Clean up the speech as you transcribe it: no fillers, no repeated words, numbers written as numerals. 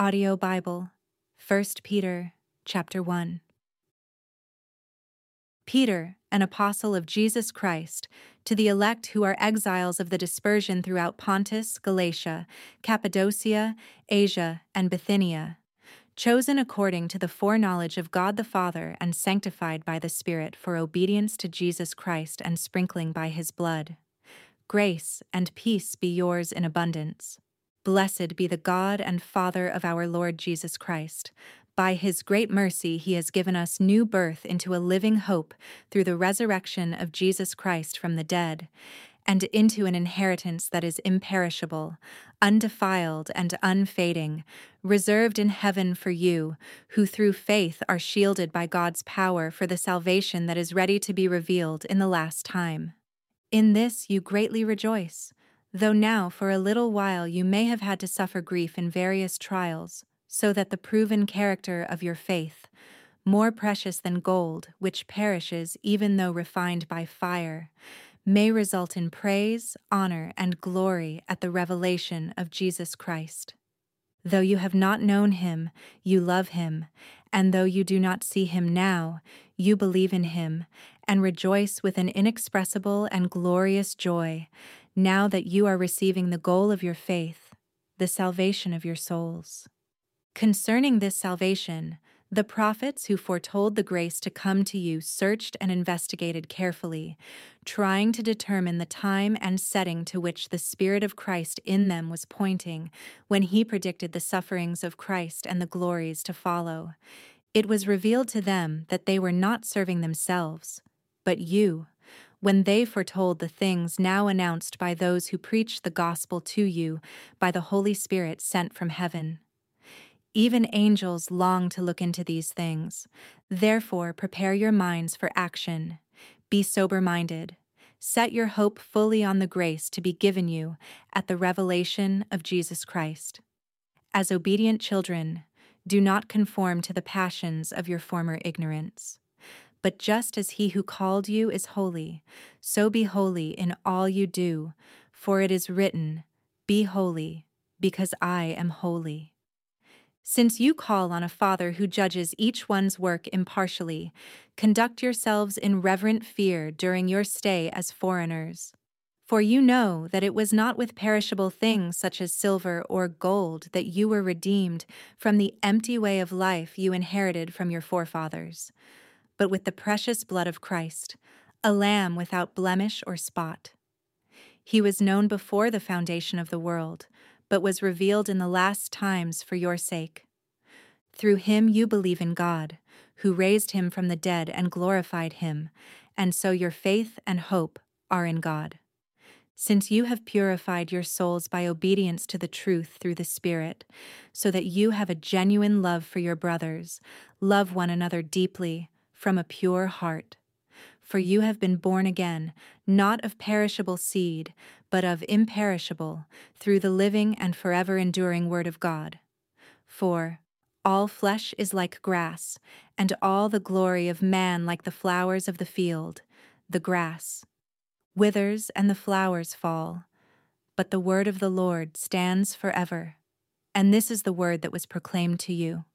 Audio Bible, 1 Peter, chapter 1. Peter, an apostle of Jesus Christ, to the elect who are exiles of the dispersion throughout Pontus, Galatia, Cappadocia, Asia, and Bithynia, chosen according to the foreknowledge of God the Father and sanctified by the Spirit for obedience to Jesus Christ and sprinkling by his blood. Grace and peace be yours in abundance. Blessed be the God and Father of our Lord Jesus Christ. By his great mercy he has given us new birth into a living hope through the resurrection of Jesus Christ from the dead, and into an inheritance that is imperishable, undefiled, and unfading, reserved in heaven for you, who through faith are shielded by God's power for the salvation that is ready to be revealed in the last time. In this you greatly rejoice, though now for a little while you may have had to suffer grief in various trials, so that the proven character of your faith, more precious than gold, which perishes even though refined by fire, may result in praise, honor, and glory at the revelation of Jesus Christ. Though you have not known him, you love him, and though you do not see him now, you believe in him, and rejoice with an inexpressible and glorious joy, now that you are receiving the goal of your faith, the salvation of your souls. Concerning this salvation, the prophets who foretold the grace to come to you searched and investigated carefully, trying to determine the time and setting to which the Spirit of Christ in them was pointing when he predicted the sufferings of Christ and the glories to follow. It was revealed to them that they were not serving themselves, but you, when they foretold the things now announced by those who preach the gospel to you by the Holy Spirit sent from heaven. Even angels long to look into these things. Therefore, prepare your minds for action. Be sober-minded. Set your hope fully on the grace to be given you at the revelation of Jesus Christ. As obedient children, do not conform to the passions of your former ignorance. But just as he who called you is holy, so be holy in all you do, for it is written, "Be holy, because I am holy." Since you call on a Father who judges each one's work impartially, conduct yourselves in reverent fear during your stay as foreigners. For you know that it was not with perishable things such as silver or gold that you were redeemed from the empty way of life you inherited from your forefathers, but with the precious blood of Christ, a lamb without blemish or spot. He was known before the foundation of the world, but was revealed in the last times for your sake. Through him you believe in God, who raised him from the dead and glorified him, and so your faith and hope are in God. Since you have purified your souls by obedience to the truth through the Spirit, so that you have a genuine love for your brothers, love one another deeply from a pure heart. For you have been born again, not of perishable seed, but of imperishable, through the living and forever enduring Word of God. For all flesh is like grass, and all the glory of man like the flowers of the field. The grass withers and the flowers fall, but the word of the Lord stands forever. And this is the word that was proclaimed to you.